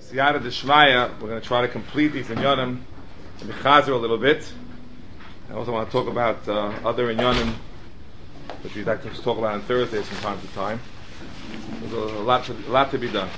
Siyata Deshmaya, we're going to try to complete these inyanim and the chazer a little bit. I also want to talk about other inyanim, which we'd like to talk about on Thursdays from time to time. There's a lot to be done.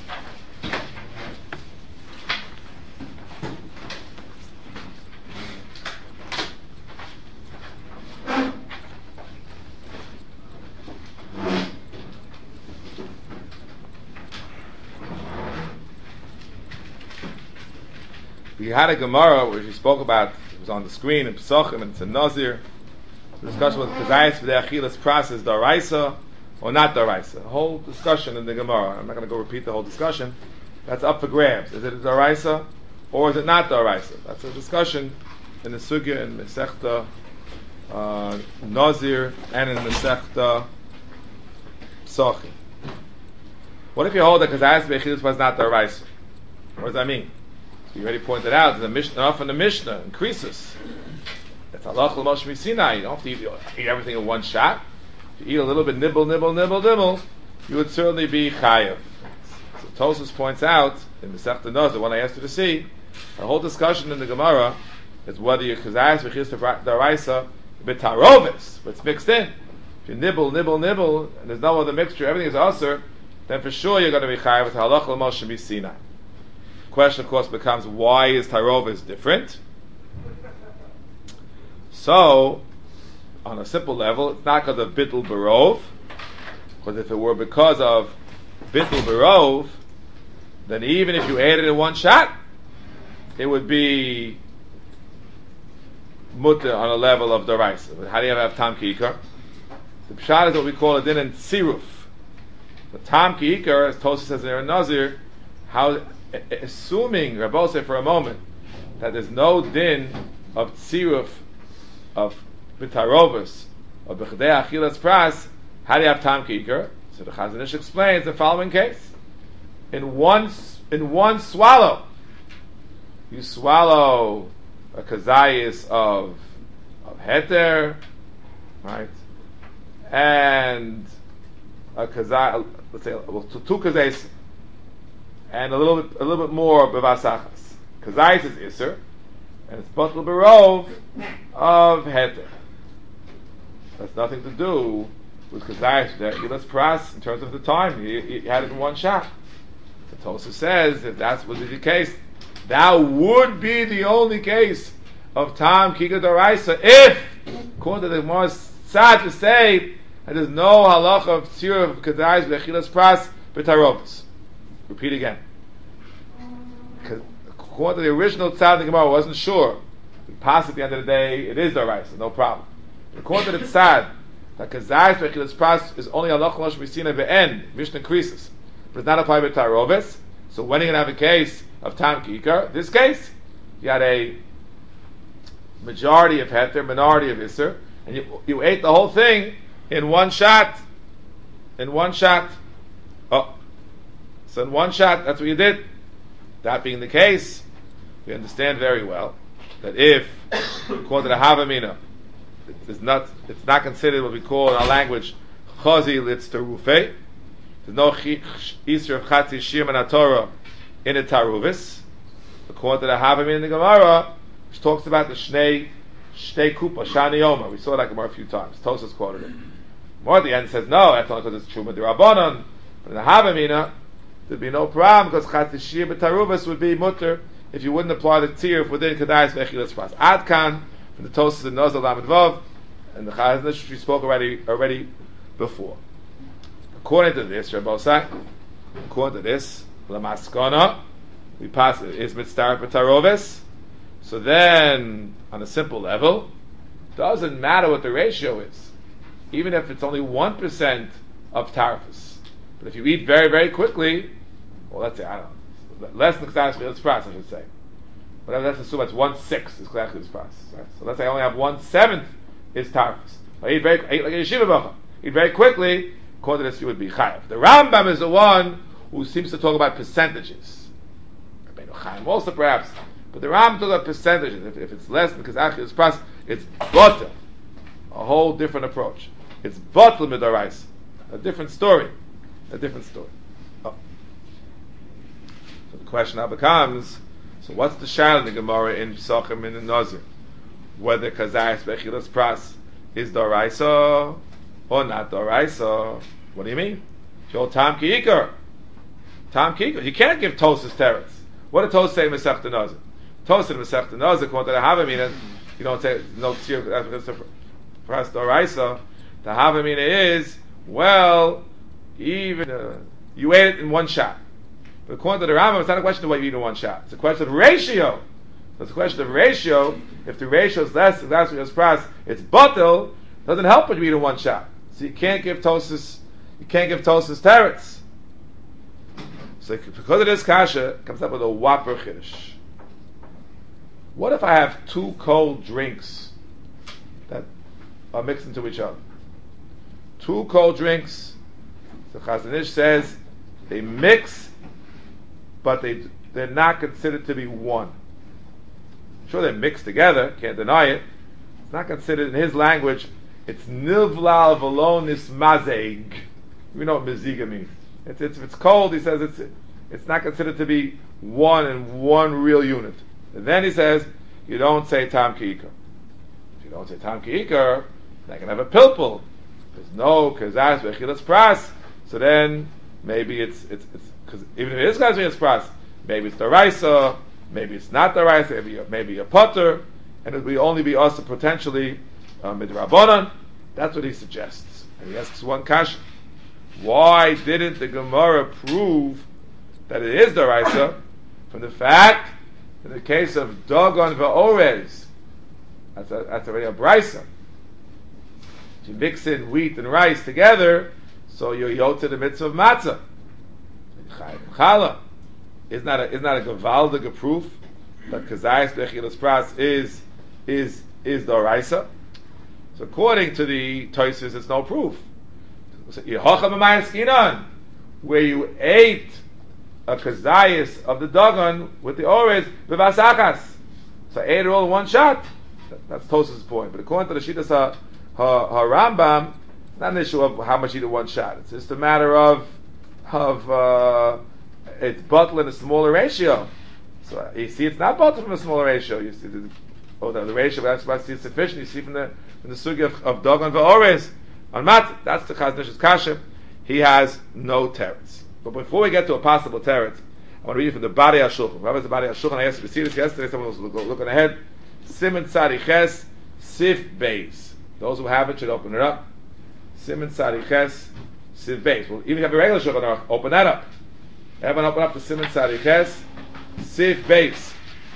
We had a Gemara where she spoke about, it was on the screen in Pesachim and it's in Nazir. The discussion was Kazayas for the Achilas process, Daraisa or not Daraisa. A whole discussion in the Gemara. I'm not going to go repeat the whole discussion. That's up for grabs. Is it Daraisa or is it not Daraisa? That's a discussion in the Sugya in Masechta Nazir and in Masechta Pesachim. What if you hold that Kazayas for the Achilas was not Daraisa? What does that mean? You already pointed out the Mishnah from the Mishnah increases. It's halach l'moshe misinai. You don't have to eat everything in one shot. If you eat a little bit, nibble, you would certainly be chayav. So Tosfos points out in the Masechta Nazir, the one I asked you to see, the whole discussion in the Gemara is whether you kazayas v'chis daraisa b'tarovis, but it's mixed in. If you nibble, and there's no other mixture, everything is aser, then for sure you're going to be chayav. It's halach l'moshe misinai. Question, of course, becomes why is Tarovis different? So, on a simple level, it's not because of Bittul Barov, because if it were because of Bittul Barov, then even if you ate it in one shot, it would be mutter on a level of Daraisa. But how do you have Tam Ki'ikar? The Pshat is what we call a din in Tziruf. The Tam Ki'ikar, as Tosfos says in Nazir, how assuming, Rabbi said for a moment, that there's no din of tziruf, of bitarovus, of b'chdei achilas pras, how do you have tam ki'ikar? So the Chazon Ish explains the following case. In one swallow, you swallow a kazayis of heter, right? And a kazay, let's say, well, two kazayis, and a little bit more bevasachas. Kazayis is iser, and it's batel barov of heter. That's nothing to do with kazayis. Let's pras in terms of the time. You had it in one shot. The Tosfos says if that's what is the case, that would be the only case of tam kika daraisa. If, according to the more sad to say, that there's no halacha of tzir of kazayis bechilas pras b'tarovos. Repeat again. According to the original tzad in the Gemara, I wasn't sure. Possibly at the end of the day, it is daraisa, no problem. According to the tzad, that kazayis bechilas pras is only halacha l'moshe misinai be'en, Mishnah increases, but it's not applied by tarovis. So when are you going to have a case of tam ki'ikar? This case, you had a majority of heter, minority of iser, and you ate the whole thing in one shot. In one shot. Oh. So in one shot, that's what you did. That being the case, we understand very well that if, according to the Havamina, it's not considered what we call in our language chazi litz terufei. There's no isra of chatzi shir min Torah in a taruvis. According to the Havamina in the Gemara, which talks about the shnei kupa shani omer. We saw that Gemara a few times. Tosfos quoted it. More at the end says no, that's only because it's truma d'Rabbanan. But in the Havamina, there'd be no problem because chatzi shir b'taruvas would be mutter if you wouldn't apply the tziruf within kadayis vechilas pras. Adkan from the Tosfos and Nazir Lamed Vav and the Chazon Ish we spoke already before. According to this, Rabbi Osai, according to this, lamaskana, we pass it is mitzvah b'taroves. So then, on a simple level, doesn't matter what the ratio is, even if it's only 1% of tarfus. But if you eat very, very quickly, well, let's say, I don't know, less than K'zayis Pras, I should say. But let's assume that's 1/6 is K'zayis Pras. Right? So let's say I only have 1/7 is tarfus. I eat like a yeshiva bacha. Eat very quickly, according to this, you would be chayav. The Rambam is the one who seems to talk about percentages. Chaim also perhaps, but the Rambam talks about percentages. If it's less than K'zayis Pras, it's butter. A whole different approach. It's butter midarais. A different story. Oh. So the question now becomes, so what's the shal in the Gemara in Pesachim and in Nazir? Whether Kazayas Bechilas Pras is Doraisa or not Doraisa? What do you mean? Your Tam Ki'ikar. Tam Ki'ikar. You can't give Tosas teretz. What did Tosas say in Masechta Nazir? Tosas in Masechta Nazir, according to the Havamina, you don't say no Tzir Pras Doraisa. The Havamina is, well, even you ate it in one shot. But according to the Rambam, it's not a question of what you eat in one shot. It's a question of ratio. So it's a question of ratio. If the ratio is less than pras, it's batel. Doesn't help when you eat in one shot. So you can't give Tosas. You can't give Tosas teretz. So because of this kasha, it comes up with a whopper chiddush. What if I have two cold drinks that are mixed into each other? Two cold drinks. The Chazon Ish says they mix, but they're not considered to be one. Sure, they're mixed together, can't deny it. It's not considered, in his language, it's nivlal v'lonis mazeg. We know what maziga means. If it's cold, he says it's not considered to be one and one real unit. And then he says, you don't say tam ki'ikar. If you don't say tam ki'ikar, they can have a pilpul. There's no kazas bechilas pras. So then maybe it's because even if it is kazas pras, maybe it's the raisa, maybe it's not the raisa, maybe a potter, and it will only be also potentially midrabanan. That's what he suggests. And he asks one kasha: why didn't the Gemara prove that it is the raisa from the fact in the case of Dagon va'orez, that's already a brisa. You mix in wheat and rice together, so you're yot to the mitzvah of matzah. Challah. Isn't that a gavaldige proof that kazayis bechilas pras is the raisa? So according to the Tosfos, it's no proof. Where you ate a kazayis of the dagon with the orez b'vasachas, so I ate it all in one shot. That's Tosfos' point. But according to the Shittas Rambam, it's not an issue of how much you eat in one shot. It's just a matter of it's bottle in a smaller ratio. So you see, it's not bottle from a smaller ratio. You see the ratio. That's why it's sufficient. You see from the sugi of dagon va'orez on mat. That's the Chazon Ish's kasha. He has no teretz. But before we get to a possible teretz, I want to read you from the Bari HaShulchan. Rabbi's the Bari HaShulchan. I asked you to see this yesterday. Someone was looking ahead. Siman Tzadiches Sif Beis. Those who have it should open it up. Siman Tzadiches Sif Beis. Well, even if you have a regular Shulchan Aruch, open that up. Everyone open up to Siman Tzadiches Sif Beis.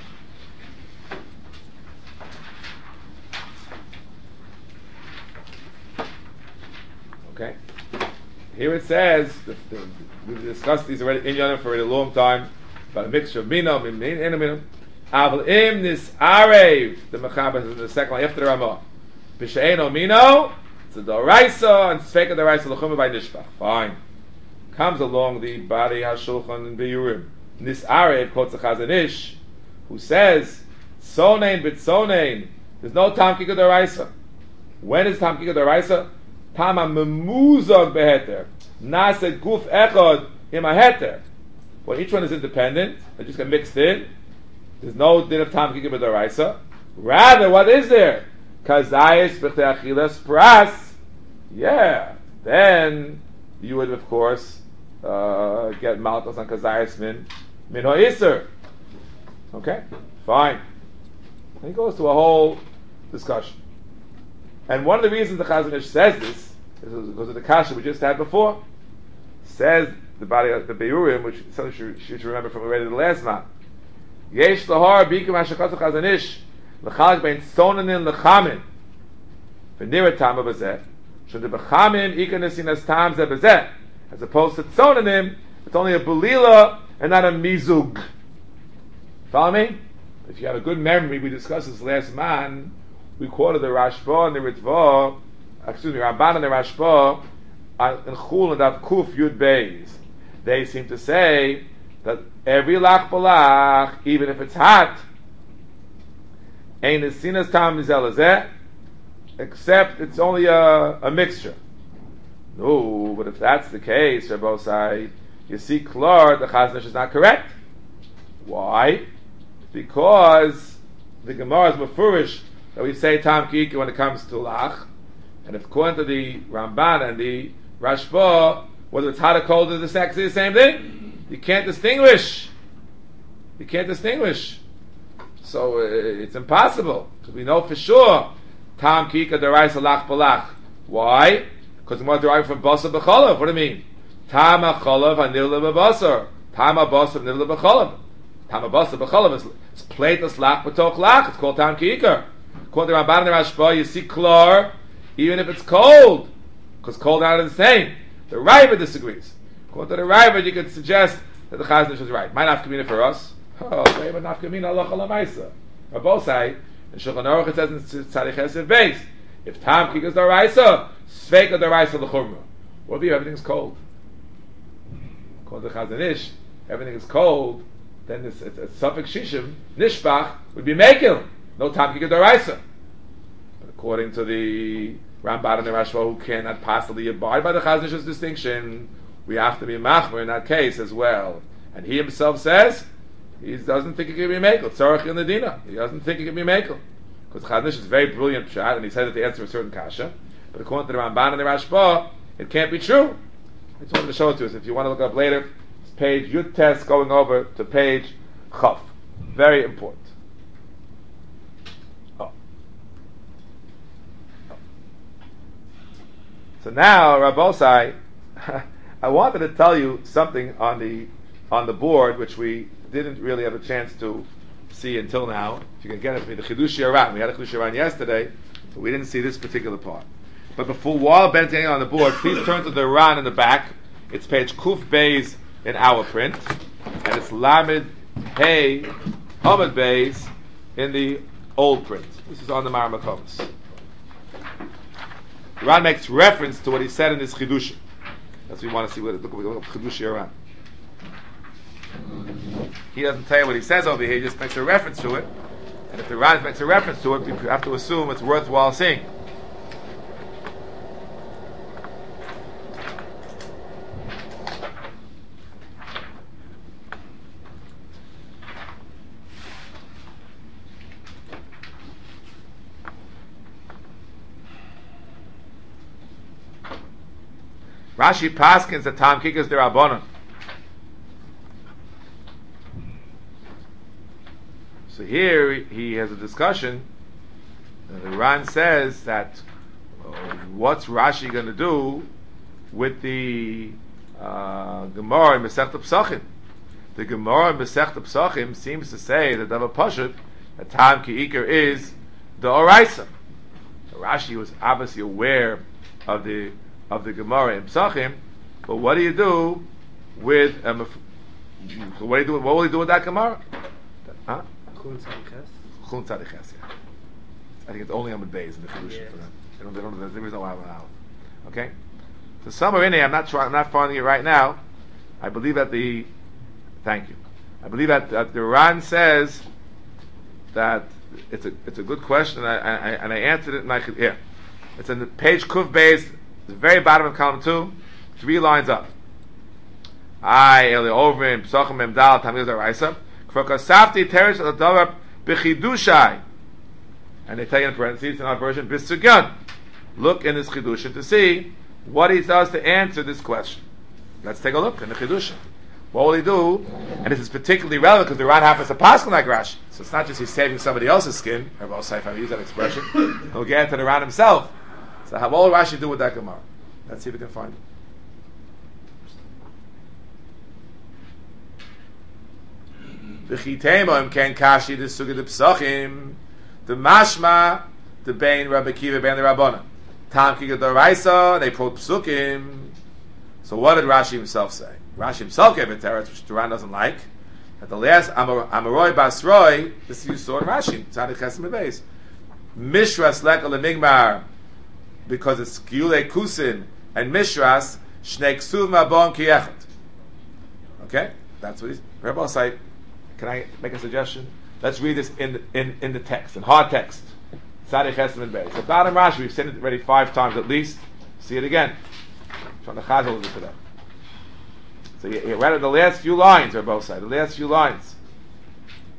Okay. Here it says, we've discussed these already in Yonah for a long time, about a mixture of Mino, Minam, Aval Im Nis Arev, the Mechaber is in the second line after the Ramah. B'She'eno Mino, it's a Doraisa, and Tzveka Doraisa L'chumah by Nishpach. Fine. Comes along the Bari HaShulchan and Biyurim. Nis Arev quotes the Chazon Ish, who says, Sonein B'Tsonein, there's no Tam Kika Doraisa. When is Tam Kika Doraisa? Tama memuzog beheter, nase guf echad im heter. Well, each one is independent; they just get mixed in. There's no din of tam kika b'daraisa. Rather, what is there? Kazayis b'chtei achilas pras. Yeah, then you would, of course, get malchus on kazayis min ho'iser. Okay, fine. And he goes to a whole discussion. And one of the reasons the Chazon Ish says this is because of the kasha we just had before. Says the Beiurim, which something you should remember from already the last month. Yesh lahar bikim hashakatu Chazon Ish l'chalak bein tzonanin l'chamin v'nira tama b'zeh shun de b'chamin ika nesinas tam zeh b'zeh, as opposed to tzonanim, it's only a belila and not a mizug. Follow me? If you have a good memory, we discussed this last month. We quoted the Rashba and the Ritva, Ramban and the Rashba, in Chul and Dav Kuf Yud Beis. They seem to say that every lach balach, even if it's hot, ain't a sinas tam nizelazeh, except it's only a mixture. No, but if that's the case, Rabbosai, you see, Klor, the Chazon Ish is not correct. Why? Because the Gemara is mafurish that we say tam ki'ika when it comes to lach, and if according to the Ramban and the Rashba, whether it's hot or cold or the sex is the same thing. You can't distinguish. You can't distinguish. So it's impossible because we know for sure tam ki'ika deraisa lach balach. Why? Because the more derived from basar b'cholav. What do you mean? Tam ha'cholav hanil lebasar. Tam ha'basar hanil lebacholav. Tam ha'basar b'cholav is pleitas lach b'toch lach. It's called tam ki'ika. According to Ramban and Rashba, you see klar even if it's cold, because cold and hot are the same. The Raiva disagrees. According to the Raiva, you could suggest that the Chazon Ish is right. My nafkamina for us. Oh, okay, but nafkamina Allah Chalamaisa. Rabosai, in Shulchan Aruch it says in Tzaddik Chesed Beis, if Tam Kikas Daraisa, Sveika Daraisa L'chumra. What if everything's cold? According to Chazon Ish, everything is cold, then it's Suffolk Shishim, Nishbach, would be Mekil. No Tam Kikas Daraisa. But according to the Ramban and the Rashba, who cannot possibly abide by the Chazon Ish's distinction, we have to be machmer in that case as well. And he himself says he doesn't think it can be mekel. Tzarech in the dina. He doesn't think it can be mekel because Chazon Ish is very brilliant pshat, and he said that the answer is a certain kasha. But according to the Ramban and the Rashba, it can't be true. I just wanted to show it to us. If you want to look up later, it's page Yud Tes going over to page Chaf. Very important. So now, Rabosai, I wanted to tell you something on the board which we didn't really have a chance to see until now. If you can get it for me, the Chidush Yaran. We had a Chidush Yaran yesterday, but we didn't see this particular part. But before while Ben's getting on the board, please turn to the Ran in the back. It's page Kuf Beis in our print, and it's Lamed Hey Hamad Beis in the old print. This is on the Maramakovas. Ran makes reference to what he said in his Chidush. That's what we want to see. Look at Chidush Yaran. He doesn't tell you what he says over here. He just makes a reference to it. And if the Ran makes a reference to it, we have to assume it's worthwhile seeing. Rashi paskins that Tam Kikas Derabanan. So here he has a discussion. The Ran says that what's Rashi going to do with the Gemara in Masechta Pesachim? The Gemara in Masechta Pesachim seems to say that Dava Pashut that Tam Ki'ikar is the Oraisa. So Rashi was obviously aware of the Gemara in Pesachim, but what do you do with what will you do with that Gemara? Huh? Chun Tzaddik Ches. I think it's only on the days in the Chidushim for them. There is no Aleph. Okay. So somewhere in there, I'm not finding it right now. I believe that thank you. I believe that the Ran says that it's a good question, and I answered it in my here. It's in the page Kuf Beis. The very bottom of column 2, 3 lines up. Eli Ovrim Pesachim Memdal Tamid Daraisa Kvokasafti Teresh Adavar B'Chidushai, and they tell you in parentheses in our version B'Sugyan. Look in this Chidusha to see what he does to answer this question. Let's take a look in the Chidusha. What will he do? And this is particularly relevant because the Ran happens to pass like Rashi. So it's not just he's saving somebody else's skin. Rabbi Saif, I use that expression. He'll get to the Ran himself. So how will Rashi do with that Gemara? Let's see if we can find it. V'chitema ken kashi the suga the psachim the mashma the bein Rabbi Kiva bein the Rabbana tam kiga the Raisa they quote psukim. So what did Rashi himself say? Rashi himself gave a teretz which Duran doesn't like. At the last Amaroi Basroi, this you saw in Rashi Tzaddik Ches Beis Mishras Leka Lemigmar, because it's Gilei Kusin and Mishras Shnei Ksuv Mabon Kiechet. Okay, that's what he's. Rabbi say, can I make a suggestion? Let's read this in the text, in hard text. Tzaddik Ches Beis. The bottom Rashi, we've said it already 5 times at least. See it again. Trying to chazal a little bit to that. So you read it the last few lines, Rabbi say, the last few lines.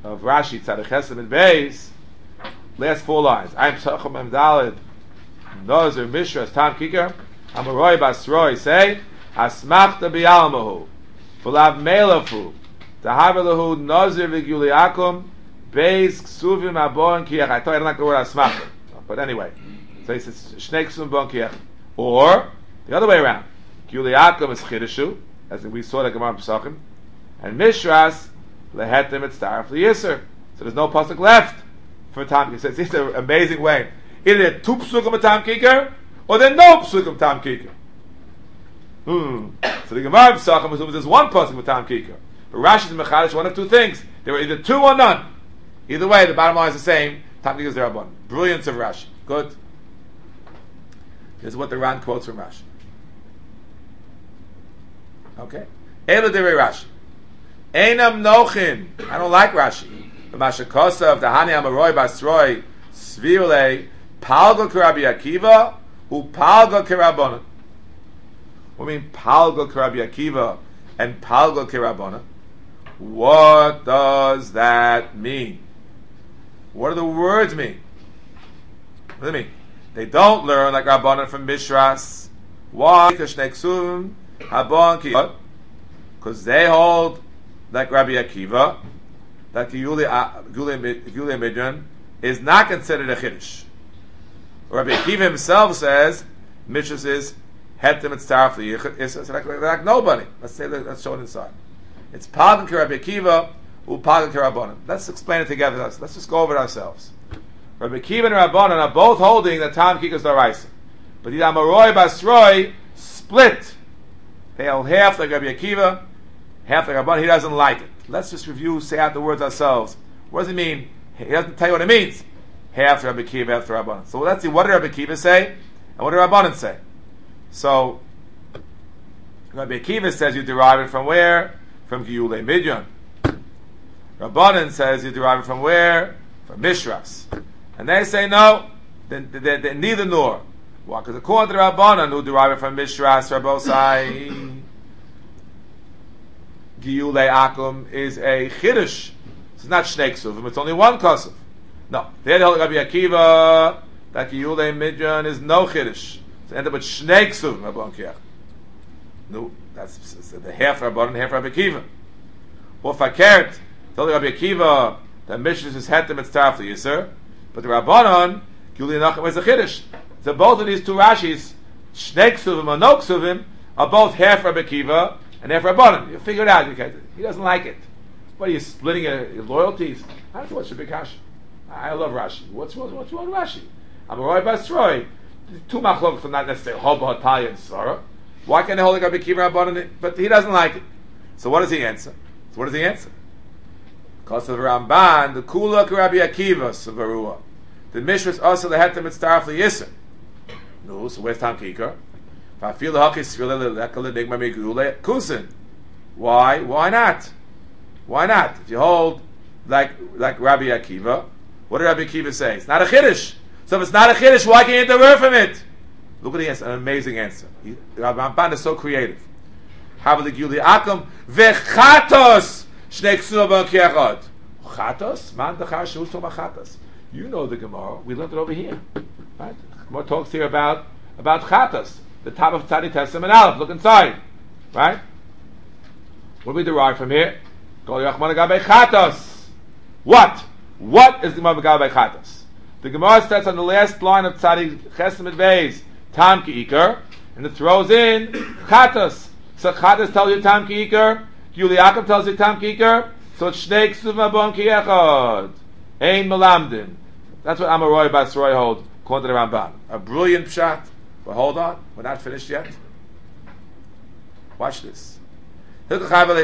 of Rashi, Tzaddik Chesed and Beis, last 4 lines. I'm Psachim Emdalid, Nozer Mishras Tam Kikar, Amaroi Basroi, say, Asmachta Bialmahu, Fulav Melafu, Tahavelahu Nozer Viguliakum, Beis Ksuvim Abon Kiach. I thought I didn't like the word Asmachta, but anyway, so he says Shnei Ksuvim Bon Kiach. Or the other way around, Guliakum is Chidushu, as we saw the Gemara Pesachim, and Mishras lehetem et starf liyiser. So there's no pasuk left for Tam Kikar. So it's an amazing way. Either there are 2 psukim of Tam Kikar, or there are no psukim of Tam Kikar. So the Gemara Pesachim assumes there's 1 pasuk of Tam Kikar. But Rashi's mechadish one of 2 things. There were either 2 or none. Either way, the bottom line is the same. Tam Kikar is the Rabban. Brilliance of Rashi. Good. This is what the Ran quotes from Rashi. Okay. Ela de Rashi. Einam nochin. I don't like Rashi. The Mashakosa of the Hani Amaroi Basroi Svirle Palgo Karabi Akiva U Palgo Karabona. What do you mean Palgo Karabi Akiva and Palgo Karabona? What does that mean? What do the words mean? What do they mean? They don't learn like Rabbanan from Mishras. Why? Because they hold like Rabbi Akiva that Gulei Midyan is not considered a Chiddush. Rabbi Akiva himself says Mishras is Hetem et Starfli. It's like nobody. Let's show it inside. It's Pagan Rabbi Akiva u Pagan Rabbanan. Let's explain it together. Let's just go over it ourselves. Rabbi Akiva and Rabbanan are both holding that Tam Kikar is Daraisa. But the Amaroi Basroi split. They hold half like Rabbi Akiva, half like Rabbanan. He doesn't like it. Let's just review, say out the words ourselves. What does it mean? He doesn't tell you what it means. Half Rabbi Akiva, half Rabbanan. So let's see, what did Rabbi Akiva say? And what did Rabbanan say? So, Rabbi Akiva says you derive it from where? From Giyulei Midyan. Rabbanan says you derive it from where? From Mishras. And they say no, they're neither nor. Why? Because according to the Rabbanan, who derive it from Mishras, Rabbosai, Giyulei Akum is a Chiddush. It's not Shnei Ksuvim, it's only 1 Kosov. No, they hold Rabbi Akiva that Giyulei Midyan is no Chiddush. So end up with Shnei Ksuvim, Rabban Kiach. No, that's the half Rabbanan, half Rabbi Akiva. Or Fakert, told Rabbi Akiva that Mishras is Hetem et Starf Yisr. But the Rabbanon, Giyulei Nachem is a Chiddush. So both of these 2 Rashis, Shnei Ksuvim or no Ksuvim, are both half Rabbi Akiva and half Rabbanon. You figure it out. He doesn't like it. What are you splitting your loyalties? I don't know what's your big Rashi. I love Rashi. What's wrong with Rashi? Amaroi Basroi. 2 machlokes are not necessarily Hoba, Hatalia, and Svara. Why can't they hold Rabbi Akiva Rabbanon? But he doesn't like it. So what does he answer? Because of the Ramban, the Kula Rabbi Akiva Savarua. The Mishras also the Hetem et Starf Yisr. No, so where's Tam Kikar? Why? Why not? Why not? If you hold like Rabbi Akiva, what did Rabbi Akiva say? It's not a Chiddush. So if it's not a Chiddush, why can't you derive from it? Look at the answer, an amazing answer. Ramban is so creative. Havalik Akum vechatos shnei ksuvim bon kiachad. Chatos? Man dechar shehu tov chatos. You know the Gemara. We learned it over here. Right? Gemara talks here about chatos, the top of Tzadi Tesem and Aleph. Look inside. Right? What do we derive from here? What is the Gemara Gabe Chatos? The Gemara starts on the last line of Tzadi Chesem and Beis, Tam Ki'ikar, and it throws in Chatos. So Chatos tells you Tam Ki'ikar, Giyulei Akum tells you Tam Ki'ikar, so it's Shnei Ksuvim Bon Ki'echad. Ein Melamdin. That's what Amaroi Basroi holds, according to the Ramban. A brilliant pshat. But hold on, we're not finished yet. Watch this. Again,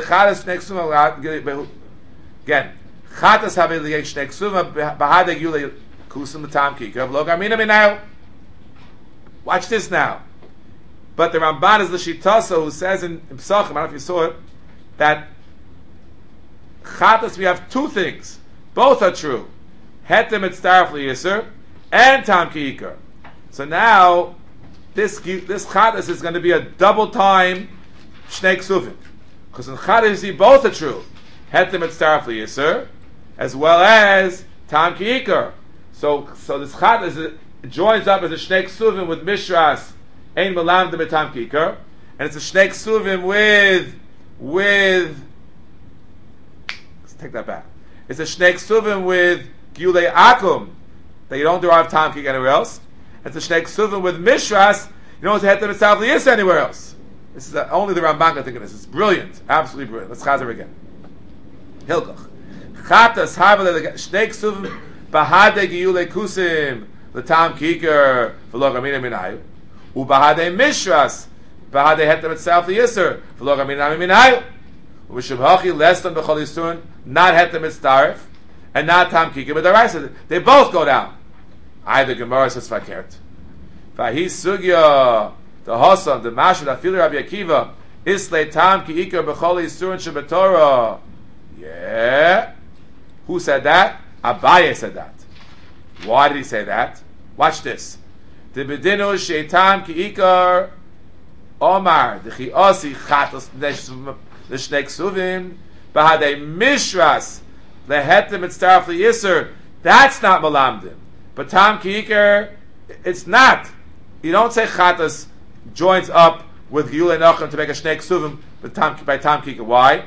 Chatas have a Shnei Ksuvim Bahadeg Giyulei Kusum Tam Ki'ikar V'lo Garmina Minau. Watch this now. But the Ramban is the Shitasa who says in Pesachim, I don't know if you saw it, that Chatas we have 2 things. Both are true. Hetem et Starf Yisr and Tam Ki'ikar. So now this Chatas is going to be a double time Shnei Ksuvim. Because in Chatas you see both are true. Hetem et Starf Yisr as well as tam ki'ikar. So this chat joins up as a shnei ksuvim with mishras ein melamdim betam ki'ikar, and it's a shnei ksuvim with let's take that back. It's a shnei ksuvim with gilei akum that you don't derive tam ki'ikar anywhere else. It's a shnei ksuvim with mishras you don't have to mitzvah liyis anywhere else. This is only the Ramban can think of this. It's brilliant, absolutely brilliant. Let's chazer again. Hilkach chatas havel shnei ksuvim bahade giyulei kusim l'tam ki'ikar v'lo gamina minayu ubahade mishras bahade heter mitzvah liyis v'lo gamina minayu u'b'shabhachi less than b'chol yisurin not heter mitzvah and not tam ki'ikar but the right they both go down. Either Gemara says fakert. Vahi sugya the Hossam the Mashal Afil Rabbi Akiva Islay Tam Ki Ikar B'chol Yisurin Shebetorah. Yeah, who said that? Abaye said that. Why did he say that? Watch this. The Bedinu Sheitam Ki Ikar Omar the Chiosi Chatos the Shnei Ksuvim Bahadei Mishras the Hetem Mitzaraf Yisur. That's not Malamdim. But Tam Ki'ikar, it's not. You don't say Chatas joins up with Giyulei Nachem to make a Shnei Ksuvim by Tam Ki'ikar. Why?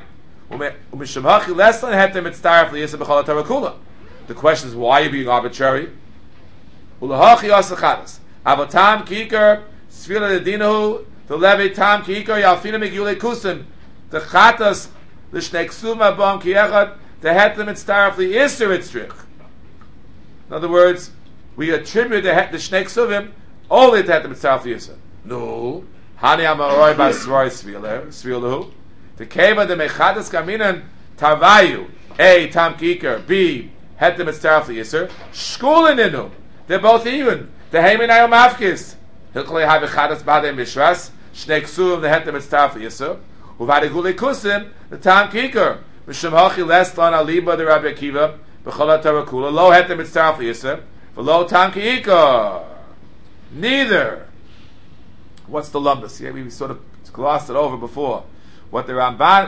The question is, why are you being arbitrary? About Tam Ki'ikar, Sfila Ledinahu, the Levi Tam Ki'ikar, Yalfina Megiyulei Kusim, the Chatas, the Shnei Ksuvim Abam Ki'echad, the Hetem Mitzaraf Liyisur Itzrich. In other words, we attribute the Shnei Ksuvim only to Hetem Mitzaraf Liyisur. No. Hani Amaroi Basroi Svilahu. The Keva the Mechadas Kaminan Tarvayu. A. Tam Ki'ikar. B. Hetem Mitzaraf Liyisur. Shkulininu. They're both even. The Heiminayu Mafkis. Hilkolei Havichadas Badei Mishras. Shnei Ksuvim the Hetem Mitzaraf Liyisur. Uvadegulei Kusim the Tam Ki'ikar. Mishum Hachi Leslan Aliba the Rabbi Akiva. B'chol HaTorah Lo Hetem Mitzaraf Liyisur. V'lo Tam Ki'ikar. Neither. What's the lumbus? Yeah, we sort of glossed it over before. What the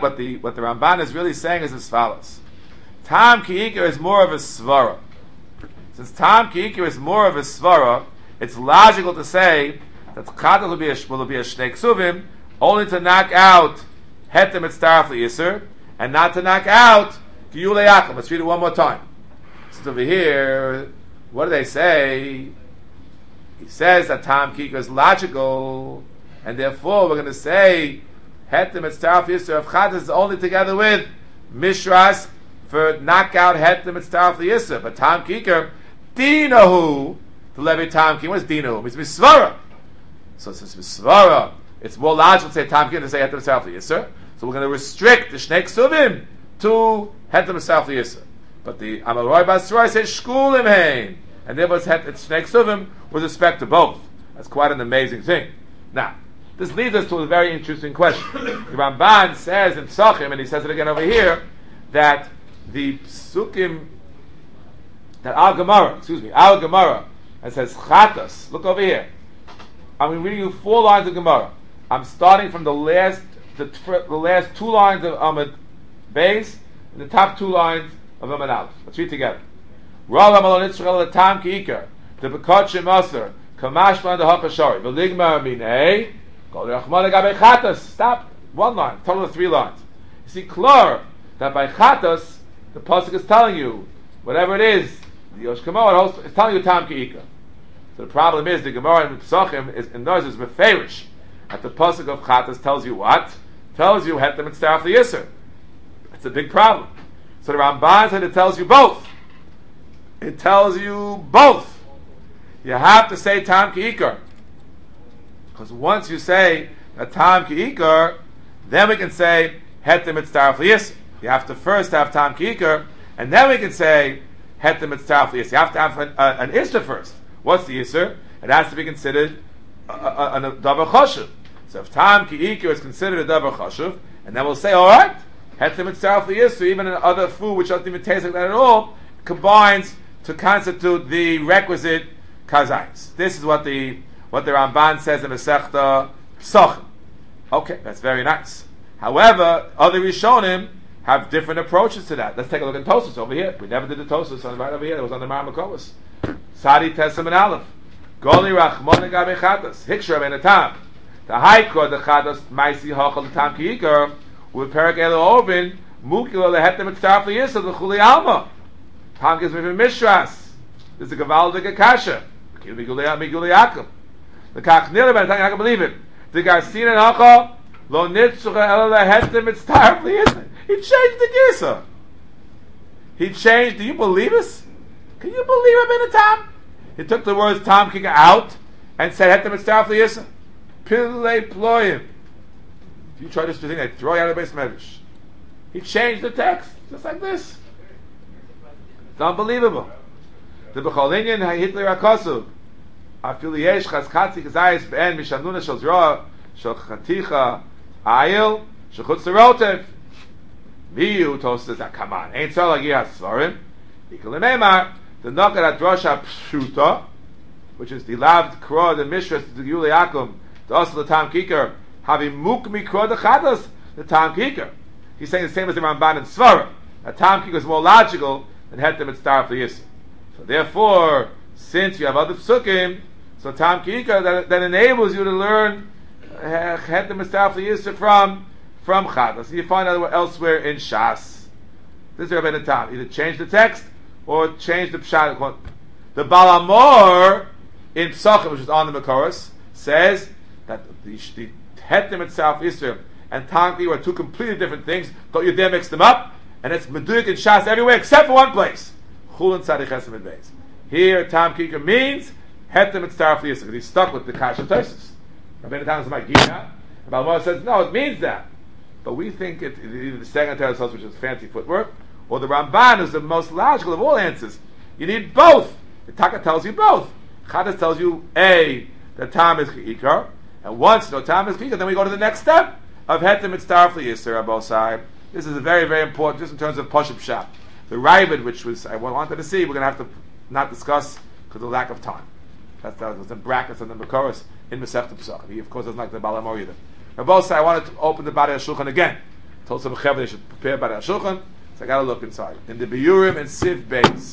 Ramban is really saying is as follows: Tam Ki'ikar is more of a svara. Since Tam Ki'ikar is more of a svara, it's logical to say that Chatas will be a Shnei Ksuvim only to knock out Hetem Mitzaraf Liyisur and not to knock out Giyulei Akum. Let's read it one more time. So over here, what do they say? He says that Tam Ki'ikar is logical, and therefore we're going to say Hetem Mitzaraf Liyisur of Chatas is only together with Mishras for knockout Hetem Mitzaraf Liyisur. But Tam Ki'ikar, Dinahu, the Levi Tam Ki'ikar, what is Dinahu? It's Misvara. So since Misvara, it's more logical to say Tam Ki'ikar to say Hetem Mitzaraf Liyisur. So we're going to restrict the Shnei Ksuvim to Hetem Mitzaraf Liyisur. But the Amalroi Basroi says Shkulim Hein. And therefore it's Shnei Ksuvim with respect to both. That's quite an amazing thing. Now, this leads us to a very interesting question. The Ramban says in Psachim, and he says it again over here, that the Psukim, that Al Gemara, and says Chatas. Look over here. I'm reading you 4 lines of Gemara. I'm starting from the last 2 lines of Amud Beis and the top 2 lines of Amud Aleph. Let's read together. Rav Amalon Yitzchak Tam Ki'ikar the Bekot Shemasar Kamashman the Hakashari V'ligmar Minei Kol Rachman Gabe Chatas. Stop. 1 line. Total of 3 lines. You see, clear that by Chatas the pasuk is telling you whatever it is. The Yosh Kamar is telling you Tam Ki'ikar. So the problem is the Gemara in Pesachim is in those is meferish. That the pasuk of Chatas tells you what? Tells you Hetem Mitzaraf Liyisur. It's a big problem. So the Ramban said it tells you both. It tells you both. You have to say Tam Ki'ikar. Because once you say that Tam Ki'ikar, then we can say Hetem Mitzaraf Liyisur. You have to first have Tam Ki'ikar, and then we can say Hetem Mitzaraf Liyisur. You have to have an Isser first. What's the Isser? It has to be considered a Davar Choshev. So if Tam Ki'ikar is considered a Davar Choshev, and then we'll say, alright, Hetem Mitzaraf Liyisur, even in other food which doesn't even taste like that at all, combines to constitute the requisite kazayis. This is what the Ramban says in Masechta Psachim. Okay, that's very nice. However, other Rishonim have different approaches to that. Let's take a look at Tosfos over here. We never did the Tosfos on right over here. It was on the Marmakovas. Sadi Tesam and Aleph. Goli Rachmon Gabe Chatas. Hikshar Ben Atam. The Haikor the Chatas Maisi Hachal the Tam Kiikar with Perak Elo Ovin Mukilo the Hetem Mitzarf Yisra the Chuli Alma. Tam gives me Mishras. This is a Gavaldik Akasha. Miguli Akum. The Kach Nila Ben Atam I can believe it. The Garcina Hachal Lo Nitzucha Elo the Hetem Mitzarf Yisra. He changed the Girsa. He changed. Do you believe us? Can you believe Rabbeinu Tam? He took the words Tam Kika out and said Hetem Mitzarf Yisra. Pillei ployim. If you try this thing, they throw you out of the base medrash. He changed the text just like this. It's unbelievable. The Becholinian Hitler Akosov. Afili yesh chazkatzi kazayis ben mishanuna shel zroa shel chaticha ayil shel chutz rotev. Miyu tosas that come on. Ain't so like yihas svarim. Ikalememar the nokat adrasha pshuta, which is the lavd kro the mishras the Yuli Akum. Also the Tam Kikar, having muk mikro the chadas, the Tam Kikar. He's saying the same as the Ramban and Svara. A Tam Kikar is more logical than Hetem Mitzarf Yisra. So therefore, since you have other psukim, so Tam Kikar that enables you to learn Hetem Mitzarf Yisra from chadas. You find that elsewhere in Shas. This is Rabbeinu Tam. Either change the text or change the pshat. The Balamor in Psachim, which is on the Makoros, says that the Hetem itself, Israel, and Tanki were two completely different things. Don't you dare mix them up. And it's Meduik and Shas everywhere except for one place. Chulin Tzadich Chesem and Beis. Here, Tam Kika means Hetem itself, Israel. He's stuck with the Kasha Tosis. Rabbeinu Tam is my Gina. And Balmor says, no, it means that. But we think it either the second Teresos, which is fancy footwork, or the Ramban is the most logical of all answers. You need both. The Taka tells you both. Chadas tells you, A, that Tam is Ikar, and once no Tam is Ikar, then we go to the next step of Hetem Mitzarf Yisra Abosai. This is very, very important, just in terms of Pashup Shap. The Ravid, which was I wanted to see, we're going to have to not discuss because of lack of time. That was in brackets and the Makoros in Masechta Pesach. He, of course, doesn't like the Balamor either. Abosai, I wanted to open the Badei HaShulchan again. Told some Chaver they should prepare Badei HaShulchan, so I got to look inside. In the Biyurim and Siv Beis.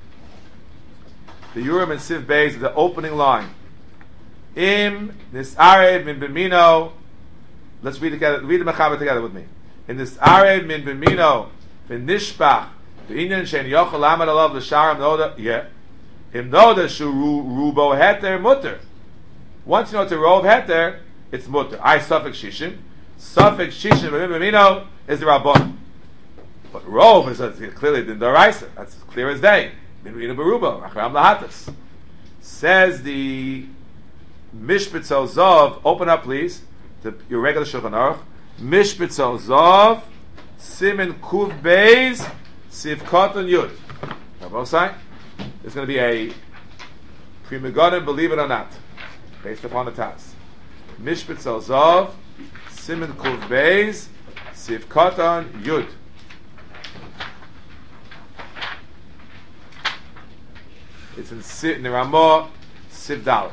The Urim and Siv Beis, the opening line. Im nisarev min b'mino. Let's read together. Read the Mechaber together with me. In nisarev min b'mino v'nishpach v'inyan shein yochel amad alav l'sharam noda. Yeah. Im noda shu rubo heter mutter. Once you know it's a rov heter, it's mutter. I suffix shishim. Suffix shishim b'mino is the rabbon. But rov is clearly the Doraisa. That's clear as day. B'mino b'rubo achram lahatas. Says the Mishpitzel Zov, open up please, your regular Shulchan Aruch. Mishpitzel Zov, Simin Kuv Beis, Siv Koton Yud. Now both sides. It's going to be a Primogonim, believe it or not, based upon the task. Mishpitzel Zov, Simin Kuv Beis, Siv Koton Yud. It's in the Ramah, Siv Dalet.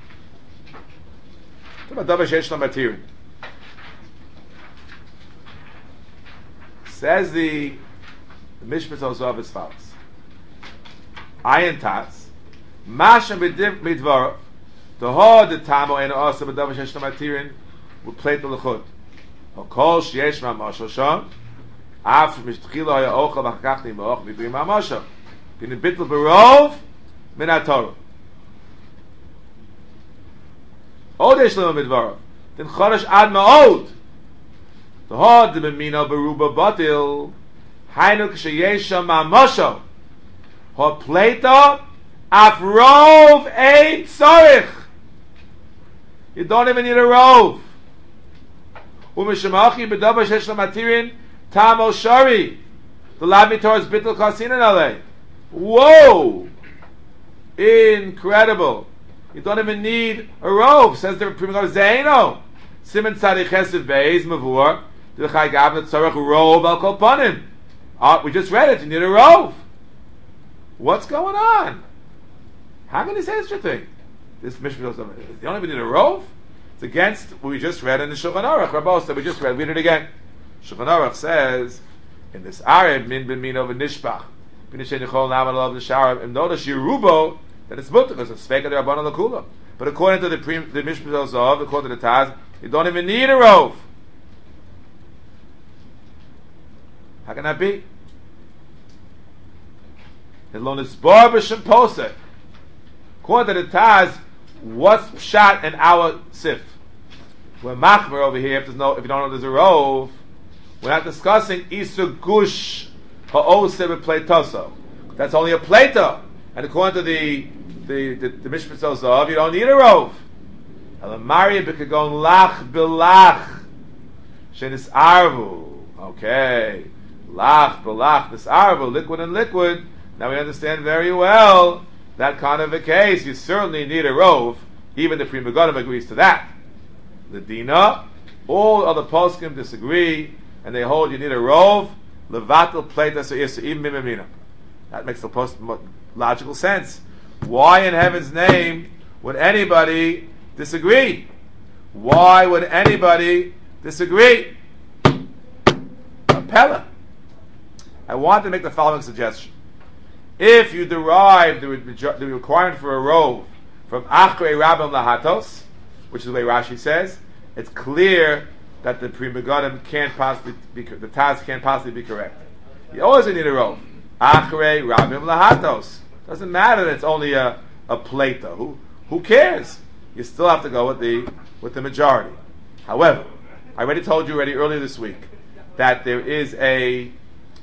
Says the Mishpat also as follows. Ayin Tats, Masham B'Dvar, the Hod the Tamo and also B'Davar Shesh Matirin will play the Lechut. Hokol Sheyesh Mamashal Sham, after Mishtchila Haya Ochel V'Chakachni Moch V'Brim Mamashal, Bin Bittel Barov Min HaTorah. Odesh Lema Midvarav. Then Chodesh Ad Ma'od. The Hod the B'Mino Beruba Batil. Hainu K'Sheyesha Ma'amosho. Ho Pleita Afrov Ein Tzorich. You don't even need a rov. Umeshamachi B'Davar Shesh Matirin Tamo Shari. The Lamitor is Bittel Kasina Nalei. Whoa! Incredible. You don't even need a rov. Says the Primogonim Zeino. Simen Tzadich Chesed Beis Mavur. The Chai Gavnet Tzarech Rov Al Kol Panim. We just read it. You need a rov. What's going on? How can you say such a thing? This Mishnah doesn't. You don't even need a rov. It's against what we just read in the Shulchan Aruch. Rabbi said we just read. Read it again. Shulchan Aruch says In this Arab, min b'mino v'nishpach, b'nishen yichol naman alav l'sharab, and notice Yerubo, that it's mutter, because it's sveka d'Rabbanan l'kula. But according to the Mishpat Zav, according to the Taz, you don't even need a rove. How can that be? According to the Taz, what's shot in our sif? We're machmer over here. If you don't know there's a rove, we're not discussing Isur Gush Ha'ose Pleitoso. That's only a Pleito. And according to the Mishpat Zav, you don't need a rove. Elamari b'kagon lach b'lach shenis arvu. Okay, lach b'lach this arvu, liquid and liquid. Now we understand very well that kind of a case. You certainly need a rove. Even the Pri Megadim agrees to that. The Dina, all other poskim disagree, and they hold you need a rove. Levatel pleitas even mimimina. That makes the logical sense. Why in heaven's name would anybody disagree? Why would anybody disagree? Appella. I want to make the following suggestion. If you derive the requirement for a rove from Achrei Rabim Lahatos, which is the way Rashi says, it's clear that the Pri Megadim can't possibly be, the Taz can't possibly be correct. You always need a rove. Achrei Rabim Lahatos. Doesn't matter that it's only a Pleito. Who cares? You still have to go with the majority. However, I already told you earlier this week that there is a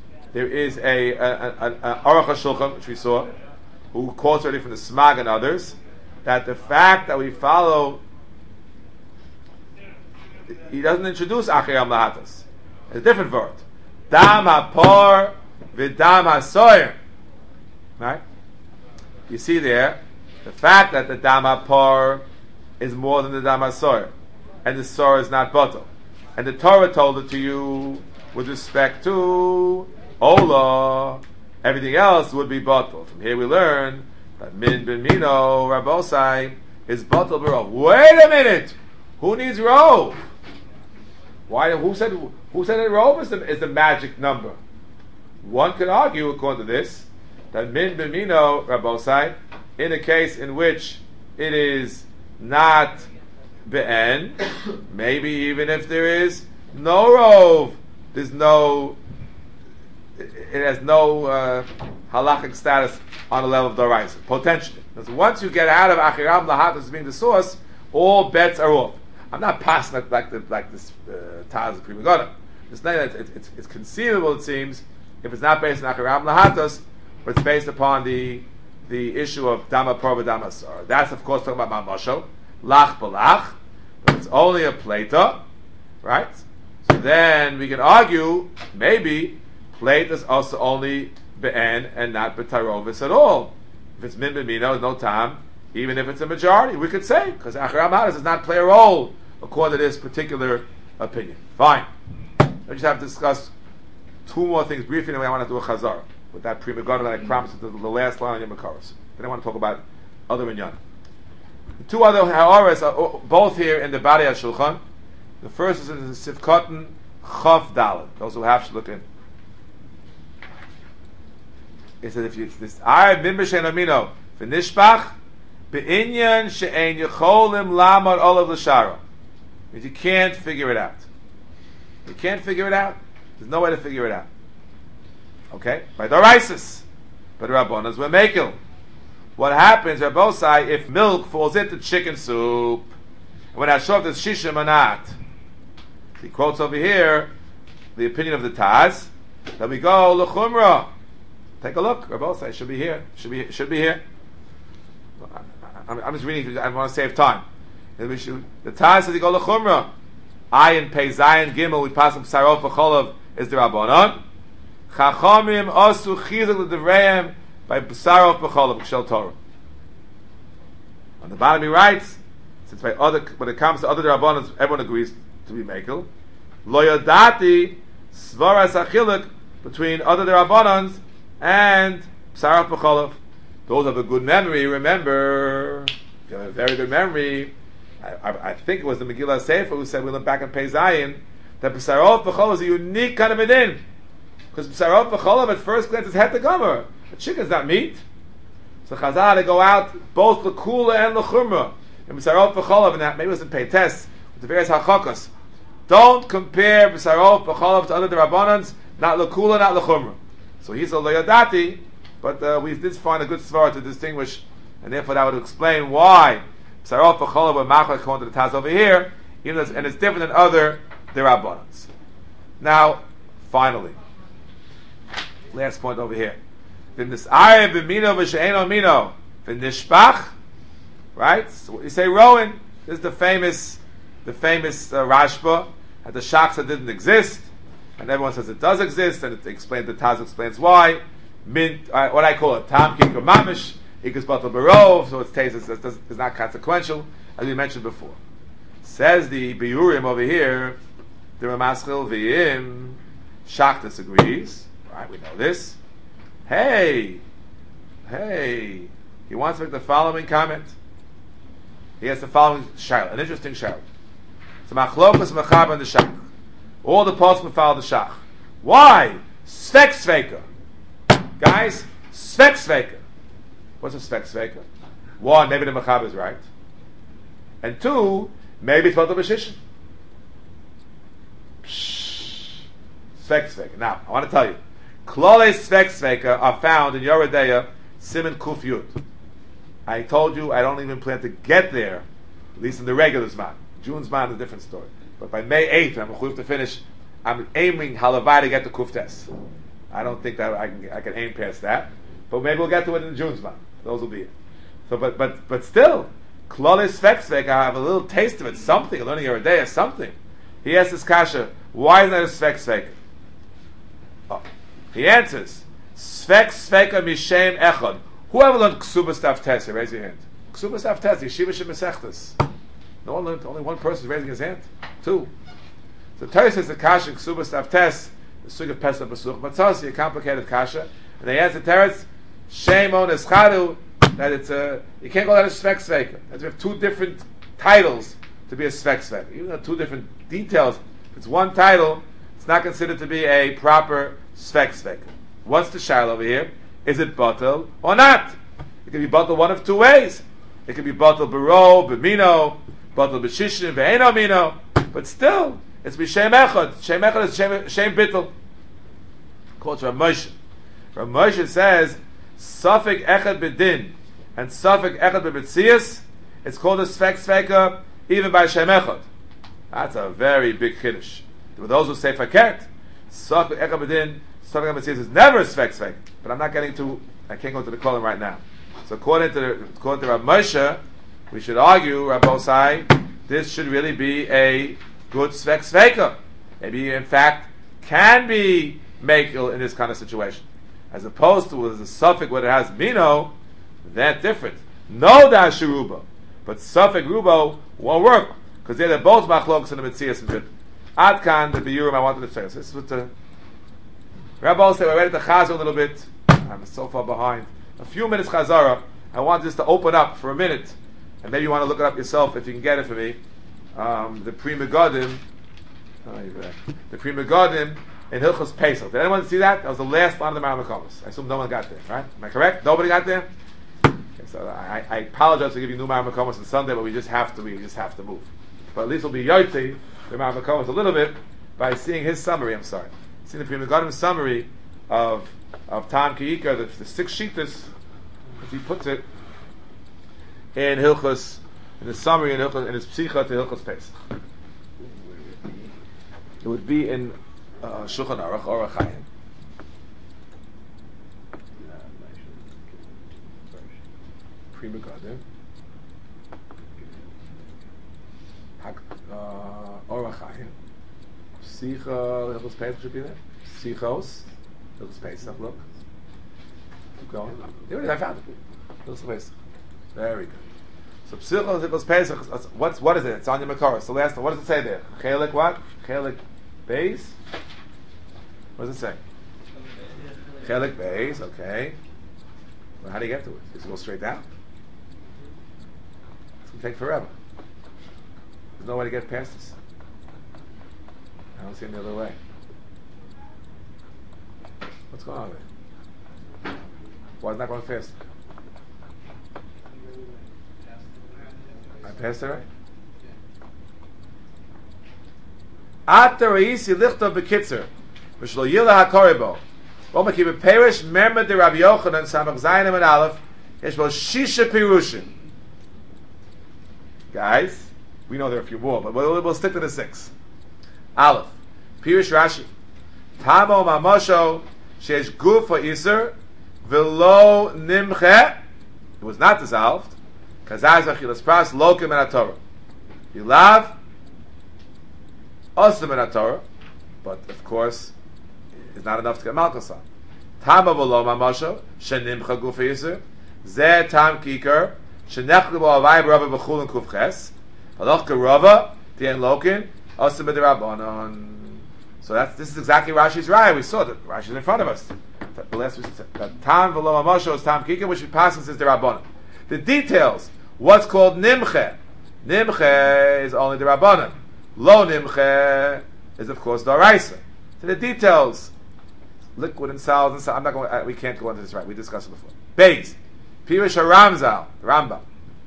Aruch HaShulchan, which we saw, who quotes already from the Smag and others, that the fact that we follow, he doesn't introduce Achrei Rabim Lahatos. It's a different word. Dam HaPor v'Dam HaSoyer. Right? You see there, the fact that the Dam HaPor is more than the Dam HaSoyer, and the Soyer is not bottle. And the Torah told it to you with respect to Ola. Everything else would be bottle. From here we learn that Min Ben Mino, Rabosai, is bottle berov. Wait a minute! Who needs rove? Why? Who said that rove is the magic number? One could argue, according to this, that Min Ben Mino, Rabosai, in a case in which it is not be'en, maybe even if there is no rove, it has no halachic status on the level of Doraisa, potentially. Because once you get out of Achrei Rabim Lahatos as being the source, all bets are off. I'm not passing it like this Taz of Pri Megadim. It's conceivable, it seems, if it's not based on Achrei Rabim Lahatos, but it's based upon the issue of Dam HaPor v'Dam HaSoyer. That's of course talking about Mamosho, Lach B'Lach, but it's only a Pleita, right? So then we can argue, maybe, Pleita is also only Be'en and not B'Tarovis at all. If it's Min B'Mino, no time, even if it's a majority, we could say, because Achrei Rabim Lahatos does not play a role according to this particular opinion. Fine. I just have to discuss two more things briefly, and then I want to do a Chazar with that Pri Megadim that I promised at the last line on Yom HaKaros. Then I want to talk about other Minyan. The two other Ha'aras are both here in the Bari HaShulchan. The first is in the Sivkotten Chav Dalet. Those who have should look in. It says if you this Arab Bin B'Shen Amino V'Nishpach Be'inyan She'en Yecholim Lamar Olav L'Shara. Means you can't figure it out. You can't figure it out. There's no way to figure it out. Okay? By Doraisis. But Rabbanas were Mekel. What happens, Rabbosai, if milk falls into chicken soup, and when I show up this Shishim or not? He quotes over here the opinion of the Taz, that we go, L'chumra. Take a look, Rabbosai, should be here. Should be here. I'm just reading, I want to save time. The Taz says, you go, L'chumra. Ayin, Pei, Zayin, Gimel, we pass him Sarov, V'cholov, is the Rabbanon. Chachamim osu chizuk l'devreim by B'sarov B'cholov K'shel Torah. On the bottom he writes, since when it comes to other Rabbanans, everyone agrees to be Mekel. Lo yodati svaras achiluk between other Rabbanans and B'sarov B'cholov. Those have a good memory. Remember, if you have a very good memory, I think it was the Megillah Sefer who said we look back in Pei Zayin that B'sarov B'cholov is a unique kind of a din. Because B'sarot v'cholav at first glance is het the gomer. The chicken's not meat. So Chazal they go out both l'kula and l'chumra. And B'sarot v'cholav, and that maybe it was in Peites, with the various halachos. Don't compare B'sarot v'cholav to other Rabbanans, not l'kula, not l'chumra. So he's a loyadati, but we did find a good svara to distinguish, and therefore that would explain why B'sarot v'cholav were machar according to the Taz over here, even though and it's different than other Rabbanans. Now, finally, last point over here. V'nis'arev v'mino v'she'eno mino v'nishpach. Right? So you say Rowan. This is the famous Rashba, that the Shachsa didn't exist, and everyone says it does exist, and the Taz explains why. What I call it, Tam Kik or Mamish, Ikas Batal Barov, so it's not consequential, as we mentioned before. Says the Biurim over here, the Ramaschil V'im, Shach disagrees. Right, we know this. Hey, he wants to make the following comment. He has the following shayla, an interesting shayla. So machlokas mechaber and the shach. All the poskim follow the shach. Why? Svek sveka. Guys, svek sveka. What's a svek sveka? One, maybe the mechaber is right. And two, maybe it's about the b'shishin. Svek sveka. Now, I want to tell you, klole svek sveka are found in Yoreh De'ah, Siman Kuf Yud. I told you I don't even plan to get there, at least in the regular Zman. June's Zman is a different story. But by May 8th, I'm going to finish. I'm aiming halavai to get to Kuf Tes. I don't think that I can aim past that. But maybe we'll get to it in June's Zman. Those will be it. So, but still, Klolis Svek, I have a little taste of it, something, learning Yoreh De'ah, something. He asks this kasha, why is that a Svek? Oh. He answers, Svek Mishem Echad. Whoever learned Ksubas Daf Tes, raise your hand. Ksubas Daf Tes, Yeshiva Shemesechtas. No one learned, only one person is raising his hand. Two. So Torah says the kasha Ksubas Daf Tes, the Sug of Pesach B'Such Matzos, a complicated kasha. And they answer Teretz, Shem On Eschadu, that it's you can't call that a Svek. That we have two different titles to be a Svek. Even though two different details, if it's one title, it's not considered to be a proper Svek. What's the shayla over here? Is it batal or not? It can be batal one of two ways. It can be batal b'ro, b'mino, batal b'shishin, v'eino mino. But still, it's b'shem echad. Shem echad is shem bittul. Quotes Rav Moshe. Rav Moshe says, Safek echad b'din and Safek echad b'betzias, it's called a sveka even by shem echad. That's a very big chiddush. For those who say fakert, Safek echad b'din, Safek echad b'tzias is never a svek. But I'm not getting to, I can't go to the column right now. So according to Rav Moshe, we should argue, Rabbosai, this should really be a good sveka. Maybe in fact can be makel in this kind of situation. As opposed to the suffix where it has mino, that's different. No dashiruba. But suffix rubo won't work. Because they're both machloks and the Metzias and Bit. Adkan, the Biyurim, I wanted to say. So this is what the Rabbi said, we're ready to chazar a little bit. I'm so far behind. A few minutes chazara. I want this to open up for a minute. And maybe you want to look it up yourself if you can get it for me. The Pri Megadim. The Pri Megadim in Hilchos Pesach. Did anyone see that? That was the last line of the Maram HaKomas. I assume no one got there, right? Am I correct? Nobody got there? Okay, so I apologize for giving new Maram HaKomas on Sunday, but we just have to move. But at least we'll be Yotzi, the Maram HaKomas, a little bit by seeing his summary, seeing the Pri Megadim summary of Tam Ki'ikar, the six shittas, as he puts it, in Hilchos, in the summary in his Psicha to Hilchos Pesach. It would be in Shulchan Aruch or Chaim. Pri Megadim. Or Chaim. Psicha Hilchos Pesach should be there. Psichos Hilchos Pesach. Look. Keep going. There it is. I found it. Hilchos Pesach. Very good. So Psichos Hilchos Pesach. What is it? It's on your Makara. So last one. What does it say there? Chelik what? Chelik Beis? What does it say? Chelik Beis, okay. Well, how do you get to it? Does it go straight down? It's going to take forever. There's no way to get past this. I don't see any other way. What's going on there? Why is it not going fast? I passed it right? At the Reisi Lichto Bekitzer, Mishlo Yila HaKoribo, Roma Kibbutz Perish, Merma de Rabbi Yochanan, Samach Zayinim and Aleph, Yeshbo Shisha Pirushim. Guys, we know there are a few more, but we'll stick to the 6. Aleph, Pirush Rashi, Tamo Mamosho, Shesh Gufa Iser, Velo Nimche, it was not dissolved, Kazaz Achilas Pras, Lokim and Torah. Yilav, Osam and Torah, but of course, it's not enough to get Malchasa. Tama Velo Mamosho, Shenimcha Gufa Iser, Zeh Tam Kikar, Shenechlu Avai Rava B'chul and Kufches, Haloch Kerova, Tien Lokin, Osam B'derabbanon. So this is exactly Rashi's right. We saw that Rashi's in front of us. The last we said that Tam V'lo Mamosho is Tam Kikar, which passes is Derabbanon. The details. What's called Nimche? Nimche is only Derabbanon. Lo Nimche is of course D'oraisa. So the details, liquid and solids and so. I'm not going. We can't go into this right. We discussed it before. Beis. Pirush HaRamzal, Rambam.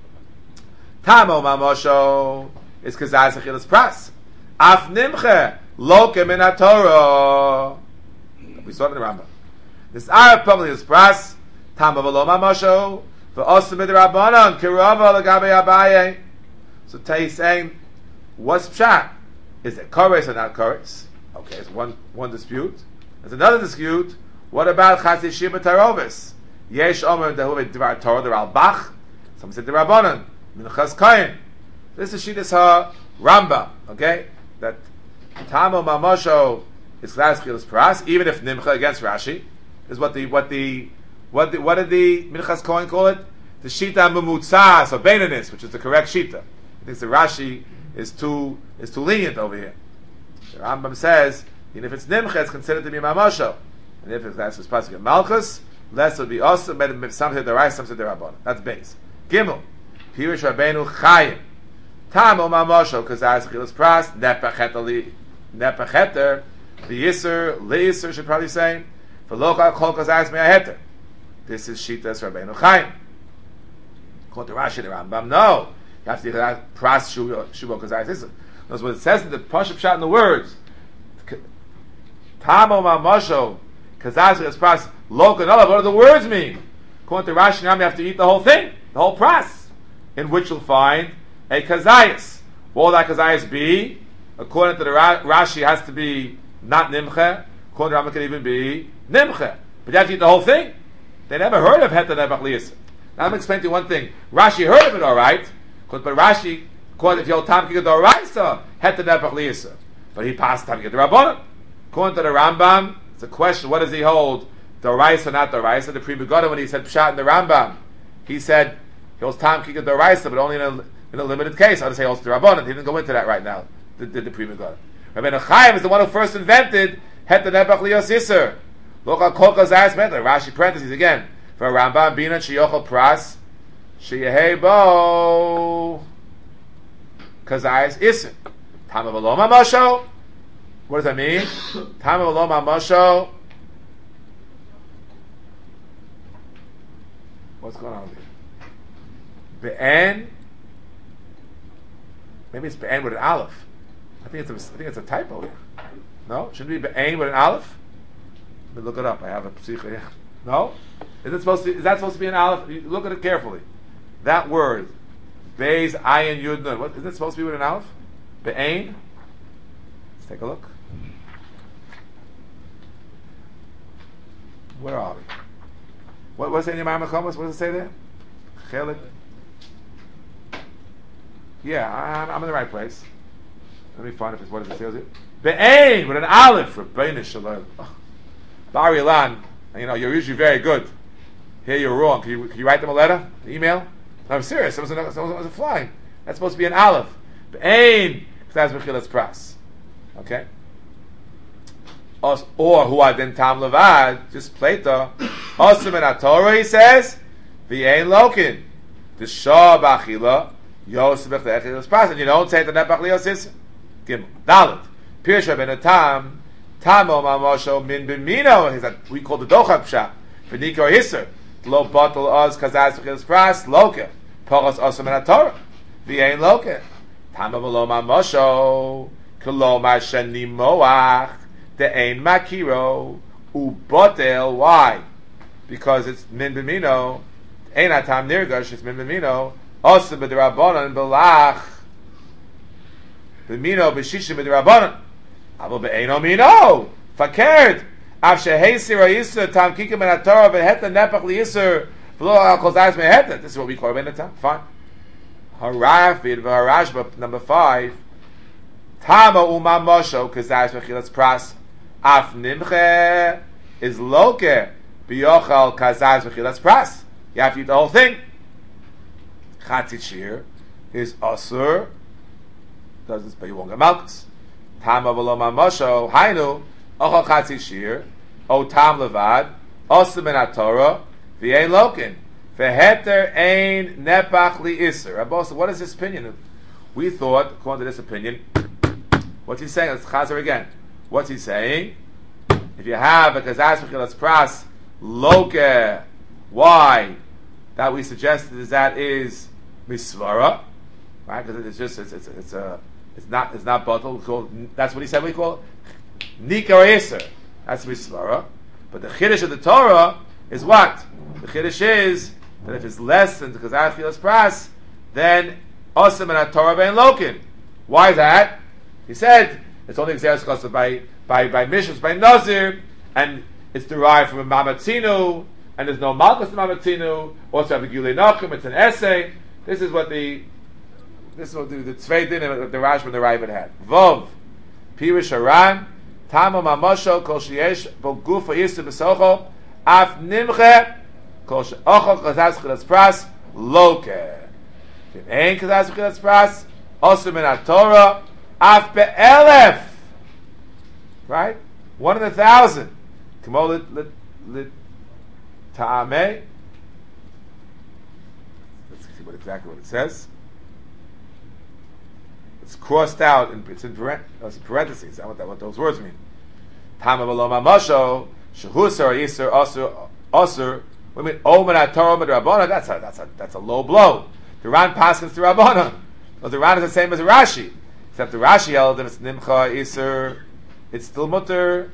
Tamo Mamosho is Kazaz Achilas Pras. Af Nimche Lokem in HaTorah. We saw it in the Rambam. This Arab probably is Pras. Tamo V'lo Mamosho v'Osam B'derabbanon Kirova L'Gabei Abaye. So Tay is saying, what's Pshat? Is it Kores or not Kores? Okay, it's one dispute. There's another dispute. What about Chazis Shir B'Tarovis? Yesh Omer Dehuve Dvar Torah Der Al-Bach. Some said Derabbanon. Minchas Kohen. This is Shittas HaRambam. Okay? That Tamo Mamosho is Chaz Chilas Paras, even if Nimcha against Rashi, is what did the Minchas Kohen call it? The Shita Memutza, so Beinanis, which is the correct Shita. I think the Rashi is too lenient over here. The Rambam says, even if it's Nimcha, it's considered to be Mamosho. And if it's supposed to be Malchus, less would be also some said the right, some said the Rabbanon. That's base. Gimel. Pirush Rabbeinu Chayim. Tamo Mamosho, Kazaz Chilas Pras, Nepacheter, the Yisr, Leisr should probably say, for Lochal Kol Kazaz Me'aheter. This is Shitas Rabbeinu Chayim. Called the Rashi, the Rambam. No. You have to do that Pras Shubo Kazaz Yisr. That's what it says in the Pashup Shot in the words. Tamo Mamosho, Kazaz Chilas Pras, Local, what do the words mean? According to Rashi, now you have to eat the whole thing, the whole pras, in which you'll find a kazayas. What will that kazayas be? According to the Rashi, it has to be not nimche. According to Rambam, it can even be nimche. But you have to eat the whole thing. They never heard of heter nebach liyasa. Now I'm explaining to you one thing. Rashi heard of it, all right. But Rashi, according to the old Tam Kikar D'oraisa, heter nebach liyasa. But he passed Tam Kikar D'Rabbanan. According to the Rambam, it's a question: what does he hold? D'oraisa or not D'oraisa? The Pri Megadim, when he said Pshat in the Rambam, he said he holds Tam Kikar D'oraisa, but only in a limited case. I would say also D'Rabbanan. He didn't go into that right now. The Pri Megadim. Rabbeinu Chaim is the one who first invented Het Nebach Liyos Yisr. Look at Kol Kazayas Meter. Rashi parentheses again for Rambam Bina Shiyochel Pras Sheyehebo Kazayas Yisr. Tama V'lo Mamosho. What does that mean? Tama V'lo Mamosho. What's going on here? Be'en. Maybe it's Be'en with an aleph. I think it's a typo here. No? Shouldn't it be Be'en with an aleph? Let me look it up. I have a psicha here. No? Is that supposed to be an aleph? Look at it carefully. That word. Beis, Ayin, Yud, Nun. What, is it supposed to be with an aleph? Be'en? Let's take a look. Where are we? What's it in your Ma'amah? What does it say there? Chelik. Yeah, I'm in the right place. Let me find what does it say here. Be'ein with an aleph. Rabbeinu Shalom. Bar Ilan. You're usually very good. Here you're wrong. Can you write them a letter? An email? No, I'm serious. Someone was flying. That's supposed to be an aleph. Be'ein. That's Mechilas Pras. Okay. Or who are then Tam Levad, just Plato. Osam in Torah, he says, V'yein Lokin. The Shah B'achila, Yosef B'chlechilas Pras. And you don't say the Nebach Liyos Yisr. Gimel. Dalet. Pirush Rabbeinu Tam, Tamo Mamosho Min Bimino, is that we call the Dochak Pshat. For Nika or Hisser. Lo Batal Oz Kazaz V'chilas Pras, Loke. Pogos Osam and Torah. V'yein Loke. Tamo Malo Mamosho. Kolomar Sheni Moach. De'ein Makiro. Ubotel. Why? Because it's Min Bimino. Ein Atam Nirgash, it's Min Bimino. Osam B'dirabonon B'lach. B'mino B'shishim B'dirabonon. Abo be'eino mino fakert af sheheisir yisur tam kikim ben haTorah v'heta nepach liyisur v'lo al kol zayis meheta. This is what we call ben haTorah. Fine. Harafid v'harashba number 5. Tama uma mosho kazayis mechilas pras af nimche is loke biyochal kazayis mechilas pras. You have to eat the whole thing. Chatzit shir is asur. Does this, but you won't get malchus. Tam avalo mamosho hainu ochal chatzi shir o tam levad osem ben haTorah v'yein lokin v'heter ein nepach li'isur. Rabbi, what is this opinion? We thought, according to this opinion, what's he saying? Let's chazer again. What's he saying? If you have a kazaz mechilas pras loke, why? That we suggested is that is misvara, right? Because it's not bottle. That's what he said. We call nika or iser. That's misvara. But the chiddush of the Torah is what? The chiddush is that if it's less than because achilas pras, then osam and Torah vein lokin. Why is that? He said it's only exeris by mishnus by nazir, and it's derived from a mamatzinu, and there's no malchus in mamatzinu. Also have a gilei nachum. It's an essay. This is what the Tzvei Din and the Rashba and the Raavad had. Vov, Pirush Haran, Tamo Mamosho, Kol Sheyesh, Bo Gufa Yisur B'Socho, Af Nimche, Kol She'ochol Kazaz Chilas Pras, Loke. If Ein Kazaz Chilas Pras, Osir Min HaTorah, Af Be'elef. Right? 1 in 1,000. Kmo Lit Ta'ameh. Let's see exactly what it says. It's crossed out, it's in parentheses. I want what those words mean. Tama v'lo mamosho, shehusar yisur osur. We mean omen haTorah midrabanan. That's a low blow. The Ran paskins to Rabbanan. Well, the Ran is the same as the Rashi, except the Rashi held that it's nimcha yisur. It's still mutter.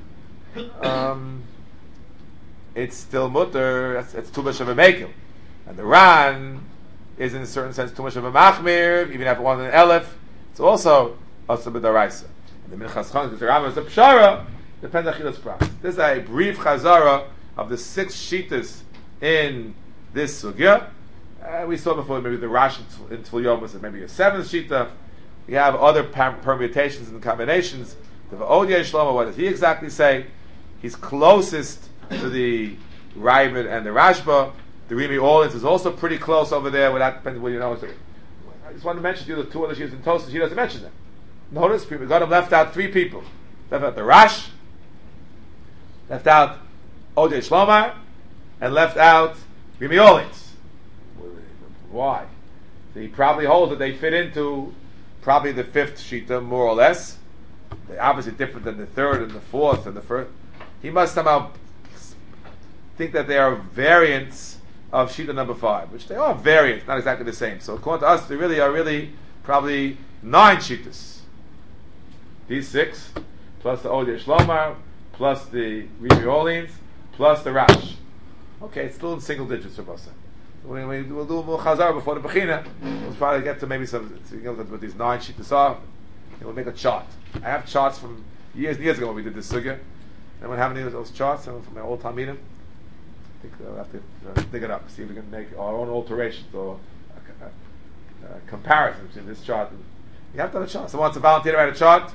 It's still mutter. It's too much of a mekel. And the Ran is in a certain sense too much of a machmir, even if it wasn't an elef. It's also b'daraisa. And the Minchas Chon, because the Rambam is a pshara, depends on chilas pras. This is a brief chazara of the 6 shitas in this sugya. We saw before maybe the Rashi in Tfil Yomus is maybe a 7th shita. We have other permutations and combinations. The V'odiyah Shlomo, what does he exactly say? He's closest to the Raavad and the Rashba. The Rimi Orleans is also pretty close over there. Without depending what you know. I just want to mention to you the 2 other shivas in Tosfos. He doesn't mention them. Notice, people got him left out 3 people. Left out the Rash, left out Odei Shlomar, and left out Rimi Orleans. Why? So he probably holds that they fit into probably the 5th shita, more or less. They're obviously different than the 3rd and the 4th and the 1st. He must somehow think that they are variants of shita number 5, which they are variants, not exactly the same. So according to us, they really are probably 9 shitas. These 6, plus the Odei Shlomar, plus the Rimi Orleans, plus the Rash. Okay, it's still in single digits for Basa. We'll do more chazar before the Bechina. We'll try to get to maybe some, what these 9 shitas are. And we'll make a chart. I have charts from years and years ago when we did this sugya. Anyone have any of those charts from my old Talmidim? I think we'll have to dig it up, see if we can make our own alterations or comparisons between this chart. You have to have a chart. Someone wants to volunteer to write a chart,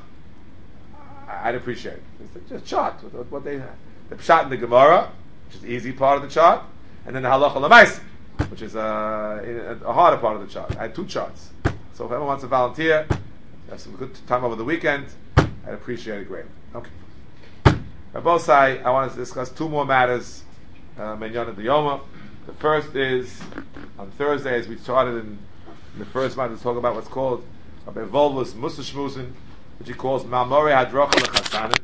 I'd appreciate it. It's just a chart. What they have. The pshat in the Gemara, which is the easy part of the chart, and then the halacha l'maisa, which is a harder part of the chart. I had 2 charts. So if anyone wants to volunteer, have some good time over the weekend, I'd appreciate it greatly. Okay. Rabosai, I want to discuss 2 more matters. Menyon the Yoma. The first is on Thursday, as we started in the first month, to talk about what's called Rabbi Volvus Musa Shmuzin, which he calls Malmore Hadrocha L'Chasanim.